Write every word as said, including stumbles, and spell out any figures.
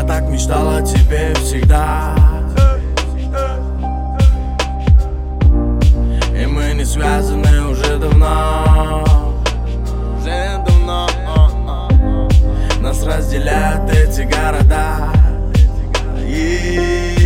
Я так мечтал о тебе всегда, и мы не связаны уже давно. Уже давно нас разделяют эти города. И